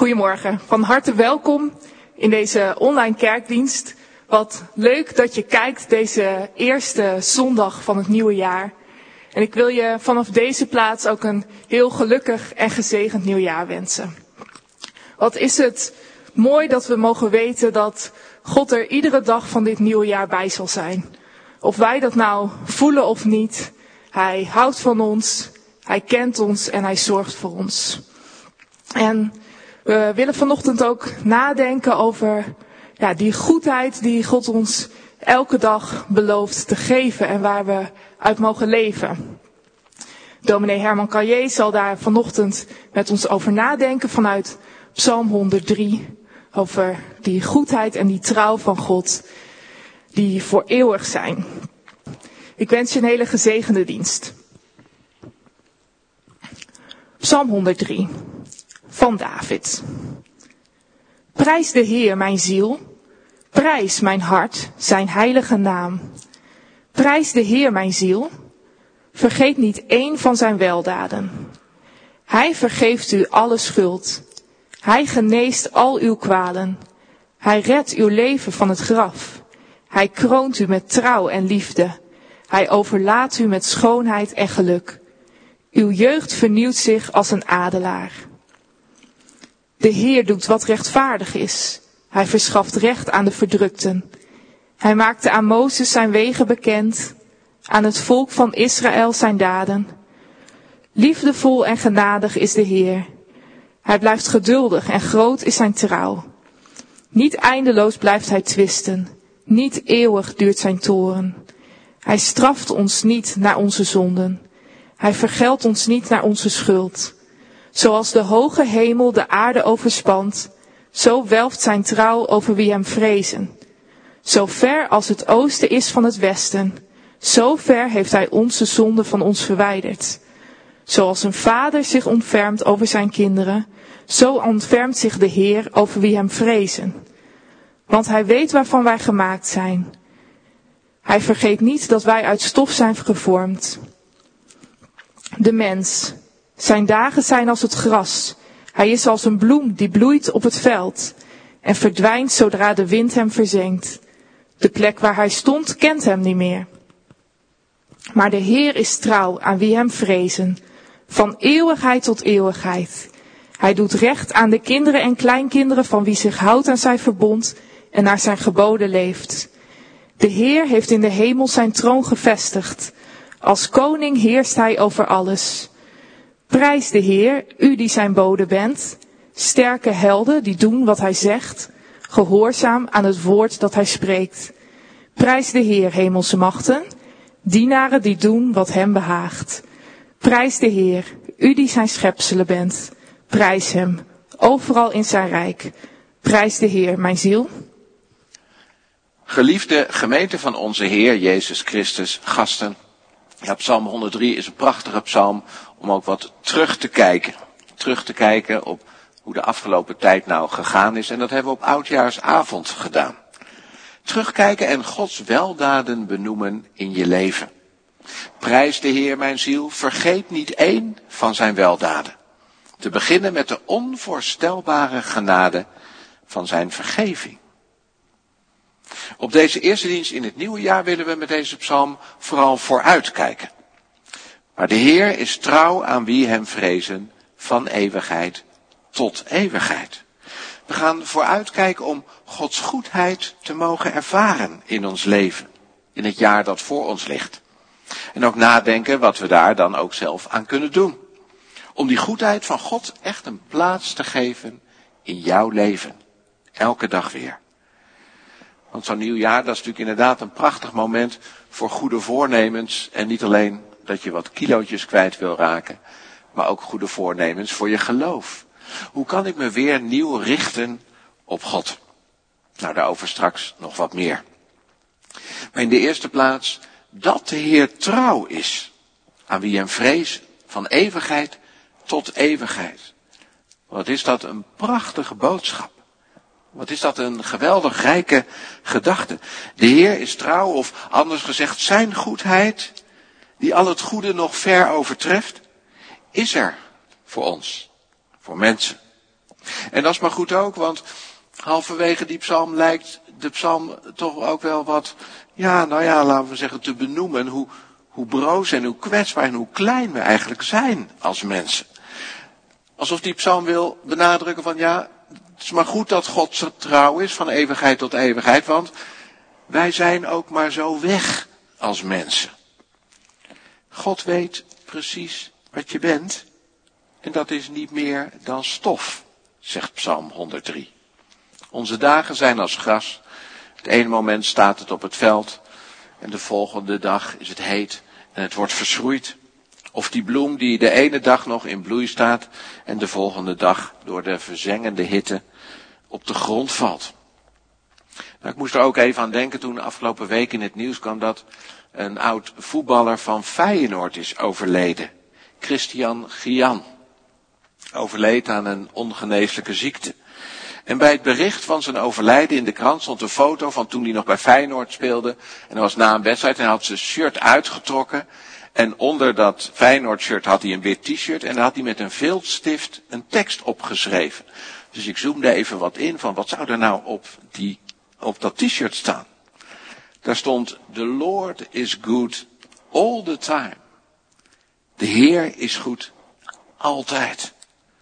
Goedemorgen, van harte welkom in deze online kerkdienst. Wat leuk dat je kijkt deze eerste zondag van het nieuwe jaar. En ik wil je vanaf deze plaats ook een heel gelukkig en gezegend nieuwjaar wensen. Wat is het mooi dat we mogen weten dat God er iedere dag van dit nieuwe jaar bij zal zijn. Of wij dat nou voelen of niet, Hij houdt van ons, Hij kent ons en Hij zorgt voor ons. En we willen vanochtend ook nadenken over die goedheid die God ons elke dag belooft te geven en waar we uit mogen leven. Dominee Herman Carrier zal daar vanochtend met ons over nadenken vanuit Psalm 103. Over die goedheid en die trouw van God die voor eeuwig zijn. Ik wens je een hele gezegende dienst. Psalm 103 van David. Prijs de Heer, mijn ziel. Prijs mijn hart, zijn heilige naam. Prijs de Heer, mijn ziel. Vergeet niet één van zijn weldaden. Hij vergeeft u alle schuld. Hij geneest al uw kwalen. Hij redt uw leven van het graf. Hij kroont u met trouw en liefde. Hij overlaadt u met schoonheid en geluk. Uw jeugd vernieuwt zich als een adelaar. De Heer doet wat rechtvaardig is. Hij verschaft recht aan de verdrukten. Hij maakte aan Mozes zijn wegen bekend, aan het volk van Israël zijn daden. Liefdevol en genadig is de Heer. Hij blijft geduldig en groot is zijn trouw. Niet eindeloos blijft hij twisten, niet eeuwig duurt zijn toorn. Hij straft ons niet naar onze zonden. Hij vergeldt ons niet naar onze schuld. Zoals de hoge hemel de aarde overspant, zo welft zijn trouw over wie hem vrezen. Zo ver als het oosten is van het westen, zo ver heeft hij onze zonde van ons verwijderd. Zoals een vader zich ontfermt over zijn kinderen, zo ontfermt zich de Heer over wie hem vrezen. Want hij weet waarvan wij gemaakt zijn. Hij vergeet niet dat wij uit stof zijn gevormd. De mens, zijn dagen zijn als het gras. Hij is als een bloem die bloeit op het veld en verdwijnt zodra de wind hem verzengt. De plek waar hij stond kent hem niet meer. Maar de Heer is trouw aan wie hem vrezen, van eeuwigheid tot eeuwigheid. Hij doet recht aan de kinderen en kleinkinderen van wie zich houdt aan zijn verbond en naar zijn geboden leeft. De Heer heeft in de hemel zijn troon gevestigd. Als koning heerst hij over alles. Prijs de Heer, u die zijn bode bent. Sterke helden die doen wat hij zegt. Gehoorzaam aan het woord dat hij spreekt. Prijs de Heer, hemelse machten. Dienaren die doen wat hem behaagt. Prijs de Heer, u die zijn schepselen bent. Prijs hem, overal in zijn rijk. Prijs de Heer, mijn ziel. Geliefde gemeente van onze Heer Jezus Christus, gasten. Ja, Psalm 103 is een prachtige psalm om ook wat terug te kijken. Terug te kijken op hoe de afgelopen tijd nou gegaan is. En dat hebben we op Oudjaarsavond gedaan. Terugkijken en Gods weldaden benoemen in je leven. Prijs de Heer mijn ziel, vergeet niet één van zijn weldaden. Te beginnen met de onvoorstelbare genade van zijn vergeving. Op deze eerste dienst in het nieuwe jaar willen we met deze psalm vooral vooruitkijken. Maar de Heer is trouw aan wie hem vrezen van eeuwigheid tot eeuwigheid. We gaan vooruitkijken om Gods goedheid te mogen ervaren in ons leven, in het jaar dat voor ons ligt. En ook nadenken wat we daar dan ook zelf aan kunnen doen. Om die goedheid van God echt een plaats te geven in jouw leven. Elke dag weer. Want zo'n nieuw jaar, dat is natuurlijk inderdaad een prachtig moment voor goede voornemens. En niet alleen dat je wat kilootjes kwijt wil raken, maar ook goede voornemens voor je geloof. Hoe kan ik me weer nieuw richten op God? Nou, daarover straks nog wat meer. Maar in de eerste plaats, dat de Heer trouw is aan wie hem vreest van eeuwigheid tot eeuwigheid. Wat is dat een prachtige boodschap. Wat is dat een geweldig rijke gedachte. De Heer is trouw, of anders gezegd zijn goedheid, die al het goede nog ver overtreft, is er voor ons, voor mensen. En dat is maar goed ook, want halverwege die psalm lijkt de psalm toch ook wel wat, laten we zeggen, te benoemen hoe broos en hoe kwetsbaar en hoe klein we eigenlijk zijn als mensen. Alsof die psalm wil benadrukken van het is maar goed dat God zo trouw is van eeuwigheid tot eeuwigheid, want wij zijn ook maar zo weg als mensen. God weet precies wat je bent en dat is niet meer dan stof, zegt Psalm 103. Onze dagen zijn als gras. Het ene moment staat het op het veld en de volgende dag is het heet en het wordt verschroeid. Of die bloem die de ene dag nog in bloei staat en de volgende dag door de verzengende hitte op de grond valt. Nou, ik moest er ook even aan denken toen afgelopen week in het nieuws kwam dat een oud voetballer van Feyenoord is overleden. Christian Gian. Overleed aan een ongeneeslijke ziekte. En bij het bericht van zijn overlijden in de krant stond een foto van toen hij nog bij Feyenoord speelde. En dat was na een wedstrijd en hij had zijn shirt uitgetrokken. En onder dat Feyenoord shirt had hij een wit t-shirt en daar had hij met een viltstift een tekst opgeschreven. Dus ik zoomde even wat in van wat zou er nou op dat t-shirt staan. Daar stond, the Lord is good all the time. De Heer is goed altijd.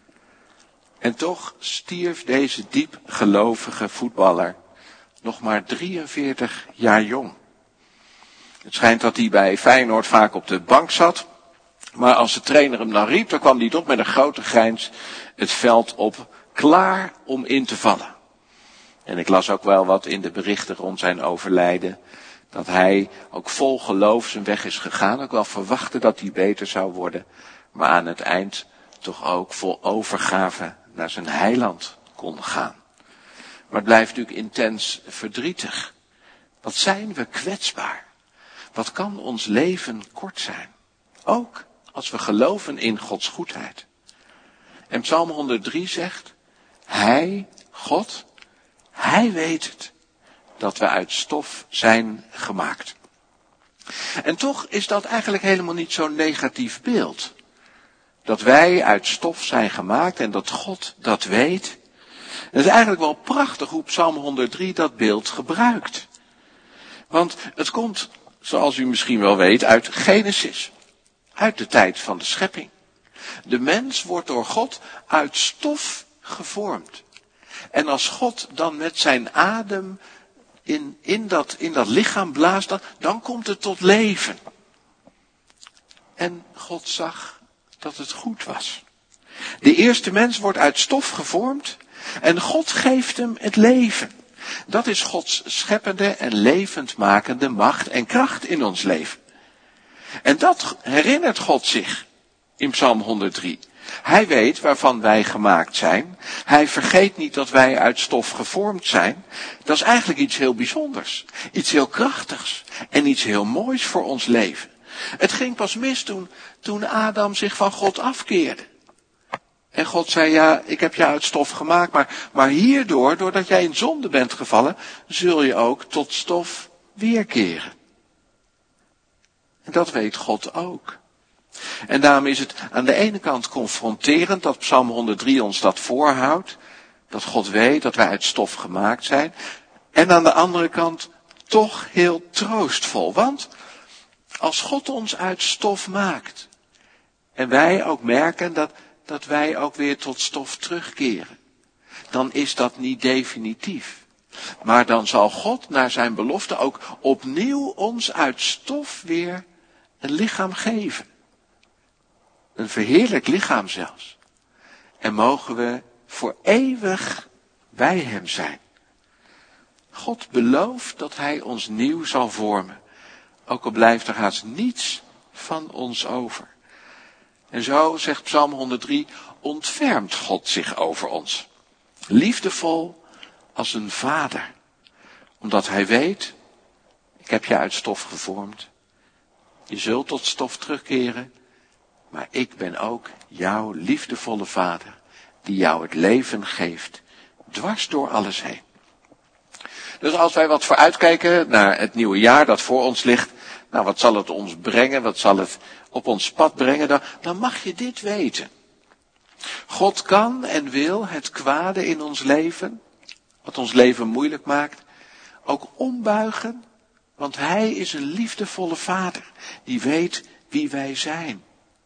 En toch stierf deze diep gelovige voetballer nog maar 43 jaar jong. Het schijnt dat hij bij Feyenoord vaak op de bank zat. Maar als de trainer hem dan riep, dan kwam hij toch met een grote grijns het veld op, klaar om in te vallen. En ik las ook wel wat in de berichten rond zijn overlijden. Dat hij ook vol geloof zijn weg is gegaan. Ook wel verwachtte dat hij beter zou worden. Maar aan het eind toch ook vol overgave naar zijn heiland kon gaan. Maar het blijft natuurlijk intens verdrietig. Wat zijn we kwetsbaar. Wat kan ons leven kort zijn. Ook als we geloven in Gods goedheid. En Psalm 103 zegt, Hij, God, Hij weet het. Dat we uit stof zijn gemaakt. En toch is dat eigenlijk helemaal niet zo'n negatief beeld. Dat wij uit stof zijn gemaakt en dat God dat weet. Het is eigenlijk wel prachtig hoe Psalm 103 dat beeld gebruikt. Want het komt, zoals u misschien wel weet, uit Genesis. Uit de tijd van de schepping. De mens wordt door God uit stof gevormd. En als God dan met zijn adem in dat lichaam blaast, dan komt het tot leven. En God zag dat het goed was. De eerste mens wordt uit stof gevormd en God geeft hem het leven. Dat is Gods scheppende en levendmakende macht en kracht in ons leven. En dat herinnert God zich in Psalm 103. Hij weet waarvan wij gemaakt zijn. Hij vergeet niet dat wij uit stof gevormd zijn. Dat is eigenlijk iets heel bijzonders. Iets heel krachtigs. En iets heel moois voor ons leven. Het ging pas mis toen Adam zich van God afkeerde. En God zei, ik heb je uit stof gemaakt. Maar hierdoor, doordat jij in zonde bent gevallen, zul je ook tot stof weerkeren. En dat weet God ook. En daarom is het aan de ene kant confronterend dat Psalm 103 ons dat voorhoudt. Dat God weet dat wij uit stof gemaakt zijn. En aan de andere kant toch heel troostvol. Want als God ons uit stof maakt. En wij ook merken dat wij ook weer tot stof terugkeren. Dan is dat niet definitief. Maar dan zal God naar zijn belofte ook opnieuw ons uit stof weer een lichaam geven. Een verheerlijk lichaam zelfs. En mogen we voor eeuwig bij hem zijn. God belooft dat hij ons nieuw zal vormen. Ook al blijft er haast niets van ons over. En zo, zegt Psalm 103, ontfermt God zich over ons. Liefdevol als een vader. Omdat hij weet, ik heb je uit stof gevormd. Je zult tot stof terugkeren. Maar ik ben ook jouw liefdevolle vader, die jou het leven geeft, dwars door alles heen. Dus als wij wat vooruitkijken naar het nieuwe jaar dat voor ons ligt, nou wat zal het ons brengen, wat zal het op ons pad brengen, dan mag je dit weten. God kan en wil het kwade in ons leven, wat ons leven moeilijk maakt, ook ombuigen, want Hij is een liefdevolle Vader die weet wie wij zijn.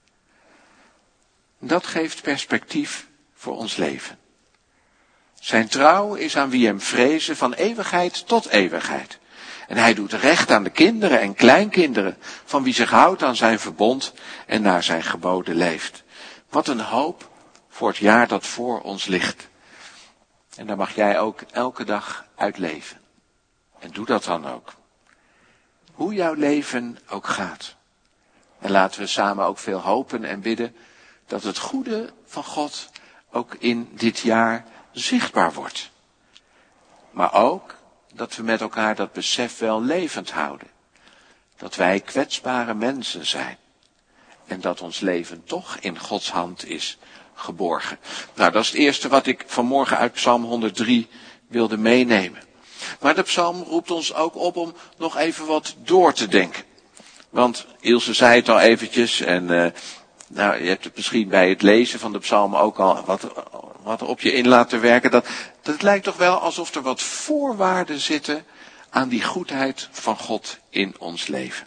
Dat geeft perspectief voor ons leven. Zijn trouw is aan wie Hem vrezen van eeuwigheid tot eeuwigheid. En Hij doet recht aan de kinderen en kleinkinderen van wie zich houdt aan zijn verbond en naar zijn geboden leeft. Wat een hoop voor het jaar dat voor ons ligt. En daar mag jij ook elke dag uit leven. En doe dat dan ook. Hoe jouw leven ook gaat. En laten we samen ook veel hopen en bidden dat het goede van God ook in dit jaar zichtbaar wordt. Maar ook dat we met elkaar dat besef wel levend houden. Dat wij kwetsbare mensen zijn. En dat ons leven toch in Gods hand is geborgen. Nou, dat is het eerste wat ik vanmorgen uit Psalm 103 wilde meenemen. Maar de psalm roept ons ook op om nog even wat door te denken. Want Ilse zei het al eventjes en je hebt het misschien bij het lezen van de psalm ook al wat op je in laten werken. Dat lijkt toch wel alsof er wat voorwaarden zitten aan die goedheid van God in ons leven.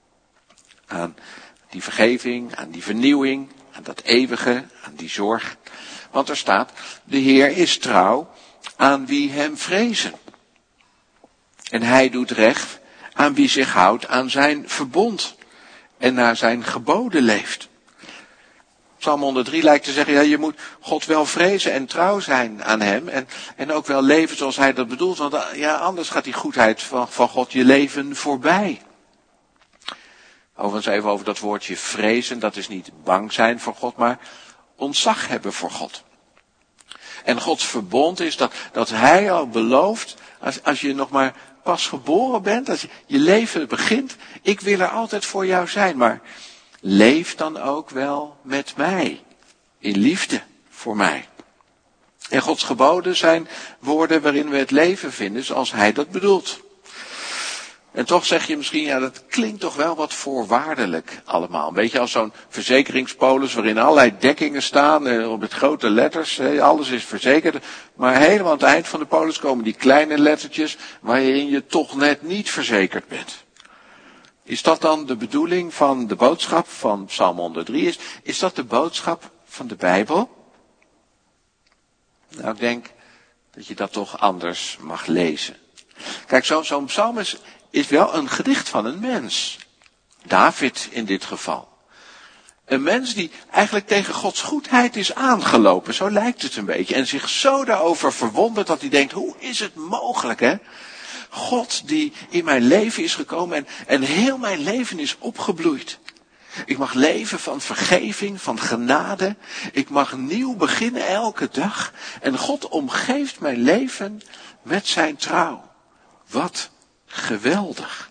Aan die vergeving, aan die vernieuwing, aan dat eeuwige, aan die zorg. Want er staat, de Heer is trouw aan wie Hem vrezen. En Hij doet recht aan wie zich houdt aan zijn verbond en naar zijn geboden leeft. Psalm 103 lijkt te zeggen, ja, je moet God wel vrezen en trouw zijn aan Hem en ook wel leven zoals Hij dat bedoelt. Want ja, anders gaat die goedheid van God je leven voorbij. Overigens even over dat woordje vrezen, dat is niet bang zijn voor God, maar ontzag hebben voor God. En Gods verbond is dat Hij al belooft, als je nog maar pas geboren bent, als je leven begint, ik wil er altijd voor jou zijn, maar leef dan ook wel met mij, in liefde voor mij. En Gods geboden zijn woorden waarin we het leven vinden zoals Hij dat bedoelt. En toch zeg je misschien, ja, dat klinkt toch wel wat voorwaardelijk allemaal. Een beetje als zo'n verzekeringspolis waarin allerlei dekkingen staan, op met grote letters, alles is verzekerd. Maar helemaal aan het eind van de polis komen die kleine lettertjes waarin je toch net niet verzekerd bent. Is dat dan de bedoeling van de boodschap van Psalm 103? Is dat de boodschap van de Bijbel? Nou, ik denk dat je dat toch anders mag lezen. Kijk, zo'n psalm is wel een gedicht van een mens. David in dit geval. Een mens die eigenlijk tegen Gods goedheid is aangelopen, zo lijkt het een beetje. En zich zo daarover verwondert dat hij denkt, hoe is het mogelijk, hè? God die in mijn leven is gekomen en heel mijn leven is opgebloeid. Ik mag leven van vergeving, van genade. Ik mag nieuw beginnen elke dag. En God omgeeft mijn leven met zijn trouw. Wat geweldig.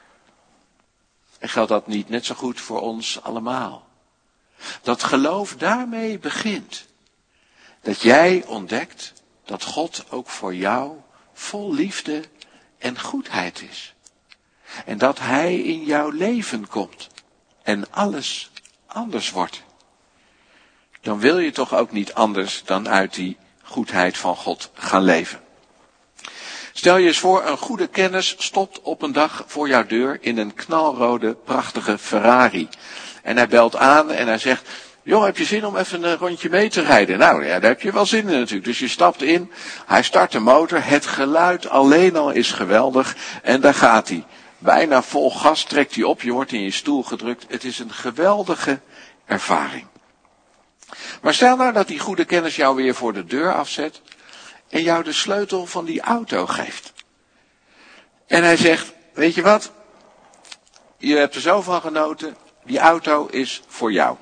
En geldt dat niet net zo goed voor ons allemaal? Dat geloof daarmee begint. Dat jij ontdekt dat God ook voor jou vol liefde en goedheid is. En dat Hij in jouw leven komt. En alles anders wordt. Dan wil je toch ook niet anders dan uit die goedheid van God gaan leven. Stel je eens voor, een goede kennis stopt op een dag voor jouw deur in een knalrode, prachtige Ferrari. En hij belt aan en hij zegt, joh, heb je zin om even een rondje mee te rijden? Nou ja, daar heb je wel zin in natuurlijk. Dus je stapt in, hij start de motor, het geluid alleen al is geweldig en daar gaat hij. Bijna vol gas trekt hij op, je wordt in je stoel gedrukt. Het is een geweldige ervaring. Maar stel nou dat die goede kennis jou weer voor de deur afzet en jou de sleutel van die auto geeft. En hij zegt, weet je wat, je hebt er zo van genoten, die auto is voor jou.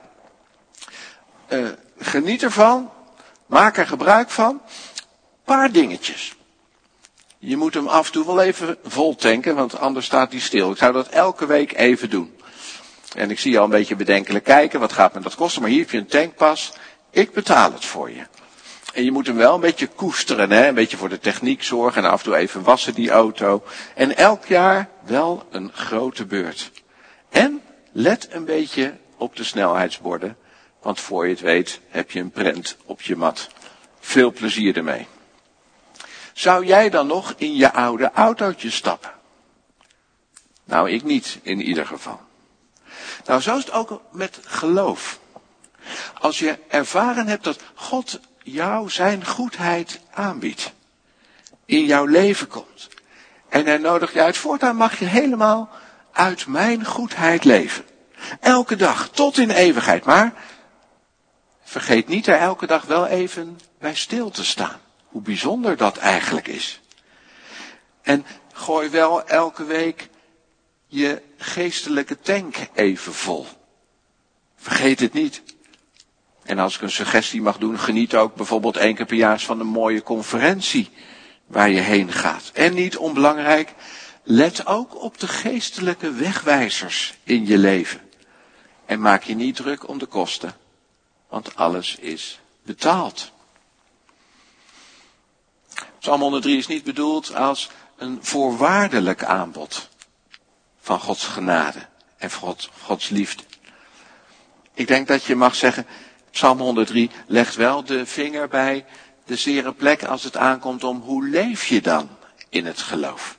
Geniet ervan, maak er gebruik van, paar dingetjes. Je moet hem af en toe wel even vol tanken, want anders staat hij stil. Ik zou dat elke week even doen. En ik zie je al een beetje bedenkelijk kijken, wat gaat me dat kosten? Maar hier heb je een tankpas, ik betaal het voor je. En je moet hem wel een beetje koesteren, hè? Een beetje voor de techniek zorgen en af en toe even wassen die auto. En elk jaar wel een grote beurt. En let een beetje op de snelheidsborden, Want voor je het weet heb je een prent op je mat. Veel plezier ermee. Zou jij dan nog in je oude autootje stappen? Nou, ik niet in ieder geval. Nou, zo is het ook met geloof. Als je ervaren hebt dat God jou zijn goedheid aanbiedt. In jouw leven komt. En hij nodigt je uit. Voortaan mag je helemaal uit mijn goedheid leven. Elke dag, tot in eeuwigheid. Maar vergeet niet er elke dag wel even bij stil te staan. Hoe bijzonder dat eigenlijk is. En gooi wel elke week je geestelijke tank even vol. Vergeet het niet. En als ik een suggestie mag doen, geniet ook bijvoorbeeld 1 keer per jaar van een mooie conferentie waar je heen gaat. En niet onbelangrijk, let ook op de geestelijke wegwijzers in je leven. En maak je niet druk om de kosten, want alles is betaald. Psalm 103 is niet bedoeld als een voorwaardelijk aanbod van Gods genade en Gods liefde. Ik denk dat je mag zeggen, Psalm 103 legt wel de vinger bij de zere plek als het aankomt om hoe leef je dan in het geloof.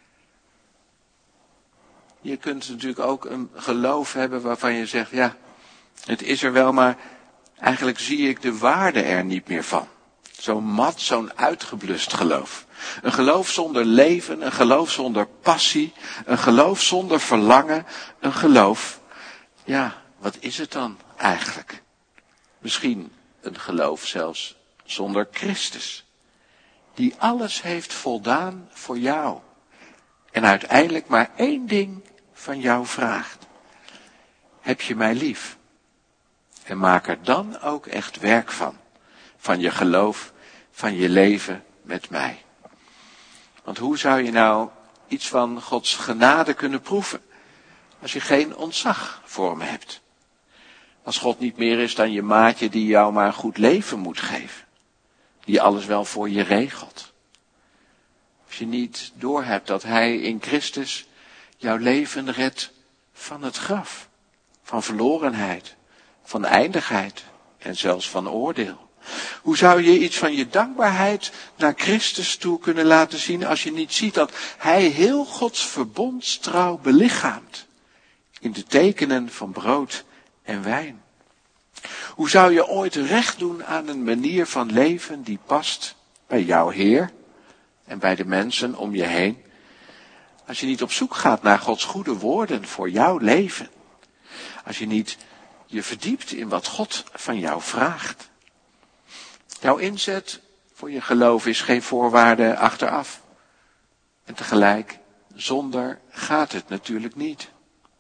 Je kunt natuurlijk ook een geloof hebben waarvan je zegt, ja, het is er wel, maar eigenlijk zie ik de waarde er niet meer van. Zo'n mat, zo'n uitgeblust geloof. Een geloof zonder leven, een geloof zonder passie, een geloof zonder verlangen, een geloof. Ja, wat is het dan eigenlijk? Misschien een geloof zelfs zonder Christus. Die alles heeft voldaan voor jou. En uiteindelijk maar 1 ding van jou vraagt. Heb je mij lief? En maak er dan ook echt werk van. Van je geloof, van je leven met mij. Want hoe zou je nou iets van Gods genade kunnen proeven, als je geen ontzag voor hem hebt? Als God niet meer is dan je maatje die jou maar een goed leven moet geven. Die alles wel voor je regelt. Als je niet doorhebt dat hij in Christus jouw leven redt van het graf. Van verlorenheid, van eindigheid en zelfs van oordeel. Hoe zou je iets van je dankbaarheid naar Christus toe kunnen laten zien als je niet ziet dat hij heel Gods verbondstrouw belichaamt in de tekenen van brood en wijn? Hoe zou je ooit recht doen aan een manier van leven die past bij jouw Heer en bij de mensen om je heen, als je niet op zoek gaat naar Gods goede woorden voor jouw leven? Als je niet je verdiept in wat God van jou vraagt. Jouw inzet voor je geloof is geen voorwaarde achteraf. En tegelijk, zonder gaat het natuurlijk niet.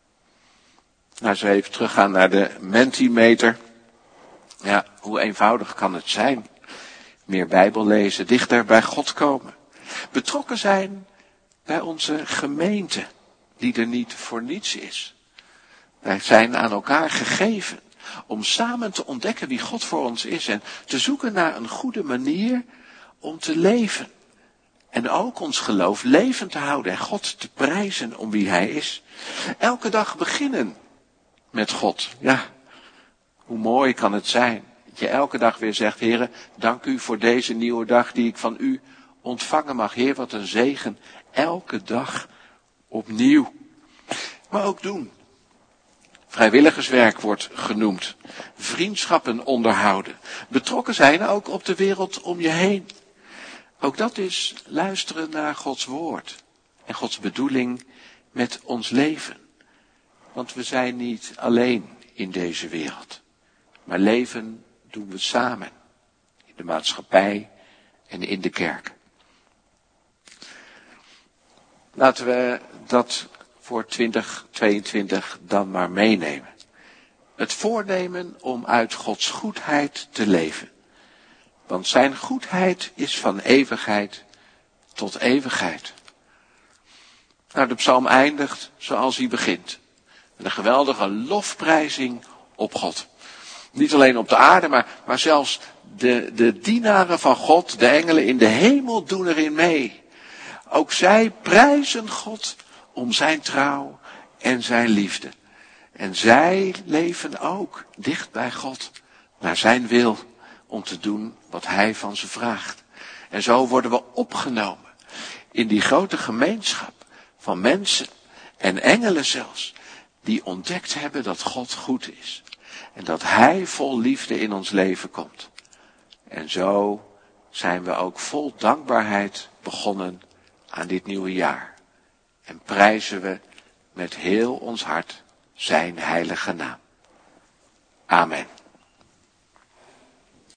Nou, als we even teruggaan naar de Mentimeter. Ja, hoe eenvoudig kan het zijn? Meer Bijbel lezen, dichter bij God komen. Betrokken zijn bij onze gemeente, die er niet voor niets is. Wij zijn aan elkaar gegeven om samen te ontdekken wie God voor ons is en te zoeken naar een goede manier om te leven. En ook ons geloof levend te houden en God te prijzen om wie hij is. Elke dag beginnen met God. Ja, hoe mooi kan het zijn dat je elke dag weer zegt, Heere, dank u voor deze nieuwe dag die ik van u ontvangen mag. Heer, wat een zegen. Elke dag opnieuw. Maar ook doen. Vrijwilligerswerk wordt genoemd. Vriendschappen onderhouden. Betrokken zijn ook op de wereld om je heen. Ook dat is luisteren naar Gods woord. En Gods bedoeling met ons leven. Want we zijn niet alleen in deze wereld. Maar leven doen we samen. In de maatschappij en in de kerk. Laten we dat voor 2022 dan maar meenemen. Het voornemen om uit Gods goedheid te leven. Want zijn goedheid is van eeuwigheid tot eeuwigheid. Nou, de psalm eindigt zoals hij begint. Met een geweldige lofprijzing op God. Niet alleen op de aarde, maar zelfs de dienaren van God, de engelen in de hemel doen erin mee. Ook zij prijzen God om zijn trouw en zijn liefde. En zij leven ook dicht bij God, naar zijn wil, om te doen wat hij van ze vraagt. En zo worden we opgenomen in die grote gemeenschap van mensen en engelen zelfs, die ontdekt hebben dat God goed is. En dat hij vol liefde in ons leven komt. En zo zijn we ook vol dankbaarheid begonnen aan dit nieuwe jaar. En prijzen we met heel ons hart zijn heilige naam. Amen.